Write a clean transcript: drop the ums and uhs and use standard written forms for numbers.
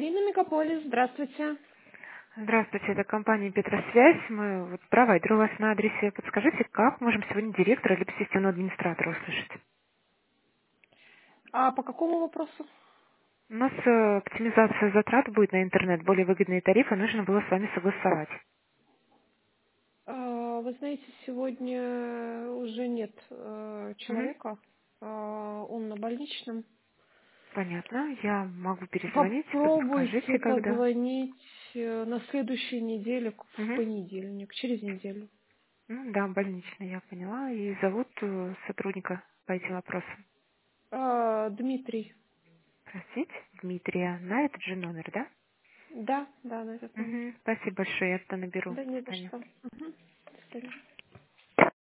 Ирина Мегаполис, здравствуйте. Здравствуйте, это компания Петросвязь. Мы вот провайдер у вас на адресе. Подскажите, как можем сегодня директора либо системного администратора услышать? А по какому вопросу? У нас оптимизация затрат будет на интернет, более выгодные тарифы, нужно было с вами согласовать. Вы знаете, сегодня уже нет Мгм. человека, он на больничном. Понятно, я могу перезвонить, Попробуйте подскажите, когда. позвонить на следующей неделе, в Мгм. понедельник, через неделю. Ну да, больничный, я поняла. И зовут сотрудника по этим вопросам. Дмитрий. Простите, Дмитрия, на этот же номер, да? Да, на этот номер. Мгм. Спасибо большое, я это наберу. Да До не за свидания. что. Мгм.